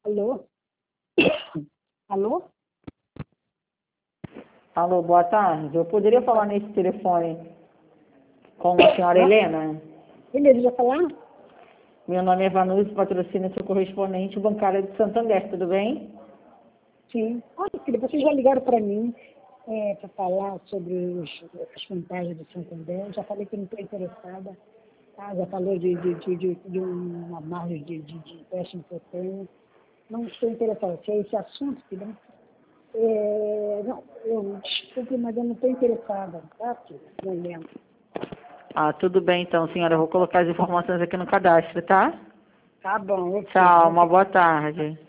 Alô? Alô? Alô, boa tarde. Eu poderia falar nesse telefone com a senhora Helena? Beleza, já falar? Meu nome é Vanucci, patrocínio seu correspondente bancária de Santander, tudo bem? Sim. Olha, filha, vocês já ligaram para mim para falar sobre as vantagens do Santander. Já falei que não estou interessada. Tá? Já falou de uma margem de empréstimo que eu tenho. Não estou interessada. Se é esse assunto, filha, não, eu desculpe, mas eu não estou interessada, tá, filha? Não lembro. Ah, tudo bem então, senhora. Eu vou colocar as informações aqui no cadastro, tá? Tá bom, ok. Tchau, uma boa tarde.